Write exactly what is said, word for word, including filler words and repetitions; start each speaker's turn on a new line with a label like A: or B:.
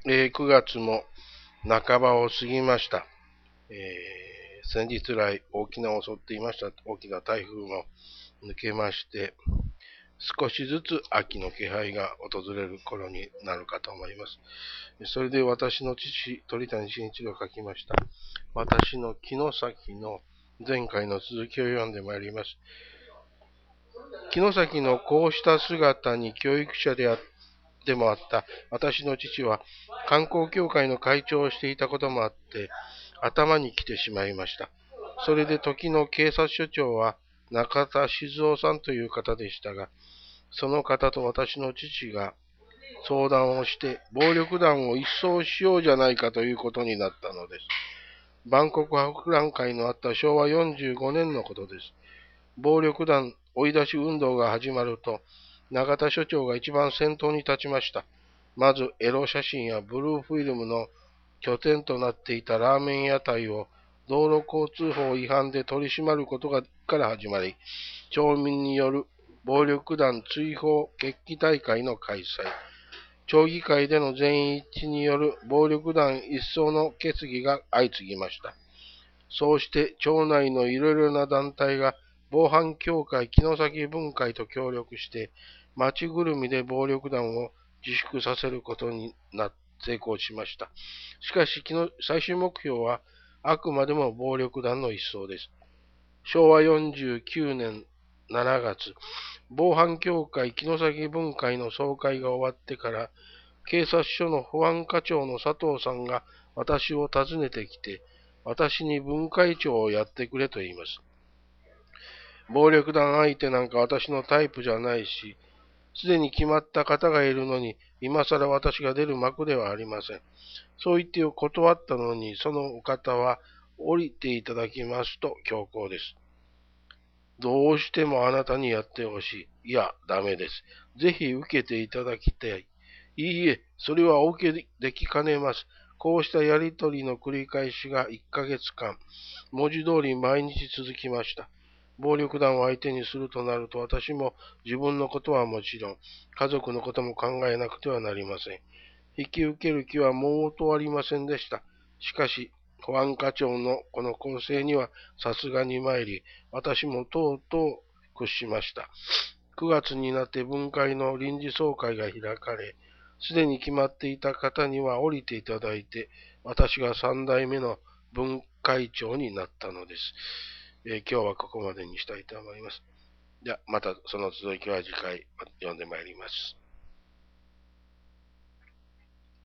A: えーくがつも半ばを過ぎました。えー先日来沖縄を襲っていました大きな台風も抜けまして、少しずつ秋の気配が訪れる頃になるかと思います。それで私の父、鳥谷慎一が書きました。私の城崎の前回の続きを読んでまいります。城崎のこうした姿に教育者であでもあった私の父は観光協会の会長をしていたこともあって頭に来てしまいました。それで時の警察署長は中田静夫さんという方でしたが、その方と私の父が相談をして暴力団を一掃しようじゃないかということになったのです。万国博覧会のあったしょうわよんじゅうごねんのことです。暴力団追い出し運動が始まると、永田所長が一番先頭に立ちました。まず、エロ写真やブルーフィルムの拠点となっていたラーメン屋台を道路交通法違反で取り締まることがから始まり、町民による暴力団追放決起大会の開催、町議会での全員一致による暴力団一掃の決議が相次ぎました。そうして町内のいろいろな団体が防犯協会城崎分会と協力して町ぐるみで暴力団を自粛させることにな成功しました。しかし最終目標はあくまでも暴力団の一掃です。しょうわよんじゅうきゅうねんしちがつ、防犯協会城崎分会の総会が終わってから警察署の保安課長の佐藤さんが私を訪ねてきて、私に分会長をやってくれと言います。暴力団相手なんか私のタイプじゃないし、すでに決まった方がいるのに、今更私が出る幕ではありません。そう言って断ったのに、そのお方は降りていただきますと強行です。どうしてもあなたにやってほしい。いや、ダメです。ぜひ受けていただきたい。いいえ、それはお受けできかねます。こうしたやりとりの繰り返しがいっかげつかん、文字通り毎日続きました。暴力団を相手にするとなると、私も自分のことはもちろん、家族のことも考えなくてはなりません。引き受ける気はもうとありませんでした。しかし、保安課長のこの構成にはさすがに参り、私もとうとう屈しました。くがつになって分会の臨時総会が開かれ、すでに決まっていた方には降りていただいて、私がさん代目の分会長になったのです。えー今日はここまでにしたいと思います。では、またその続きは次回読んでまいります。